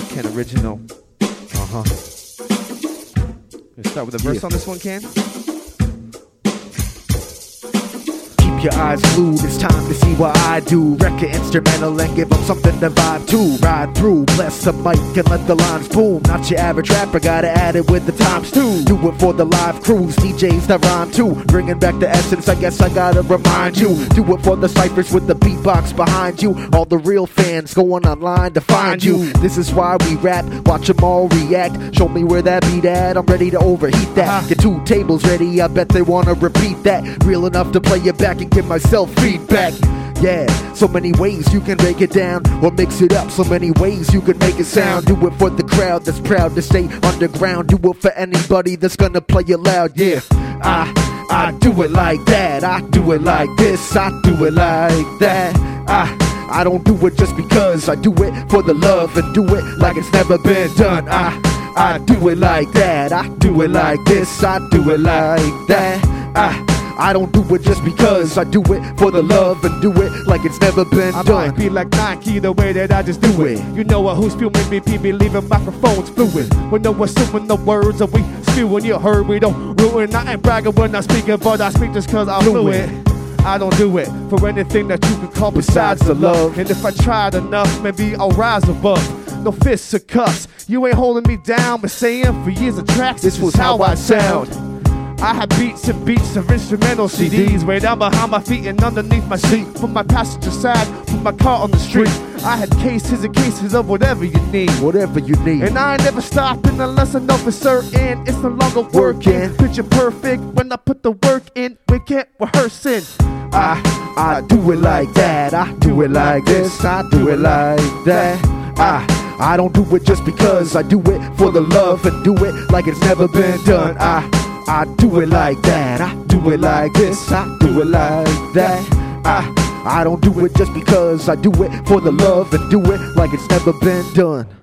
Ken original. Let's start with a verse on this one, Ken. Your eyes glued, it's time to see what I do. Wreck an instrumental and give them something to vibe to. Ride through, bless the mic and let the lines boom. Not your average rapper, gotta add it with the times too. Do it for the live crews, DJs that rhyme too. Bringing back the essence, I guess I gotta remind you. Do it for the ciphers with the beatbox behind you. All the real fans going online to find you. This is why we rap, watch them all react. Show me where that beat at, I'm ready to overheat that. Get 2 tables ready, I bet they wanna repeat that. Real enough to play it back and give myself feedback. Yeah, so many ways you can break it down or mix it up. So many ways you can make it sound. Do it for the crowd that's proud to stay underground. Do it for anybody that's gonna play it loud. Yeah, I do it like that. I do it like this. I do it like that. I don't do it just because. I do it for the love and do it like it's never been done. I do it like that. I do it like this. I do it like that. I don't do it just because. I do it for the love and do it like it's never been done. I might be like Nike the way that I just do it. You know what? Who's spewing BP, be leaving microphones fluid. We know we're assuming the words that we spewing. You heard we don't ruin. I ain't bragging when I speak it, but I speak just cause I'm fluid. I don't do it for anything that you could call besides the love. And if I tried enough, maybe I'll rise above. No fists or cuffs, you ain't holding me down. But saying for years of tracks, this was how I sound. I had beats and beats of instrumental CDs way down behind my feet and underneath my seat. From my passenger side, from my car on the street, I had cases and cases of whatever you need. Whatever you need. And I ain't never stopping unless I know for certain it's no longer working. Picture perfect when I put the work in. We can't rehearse it. I do it like that. I do it like this. I do it like that. I don't do it just because. I do it for the love and do it like it's never been done. I do it like that. I do it like this. I do it like that. I don't do it just because. I do it for the love and do it like it's never been done.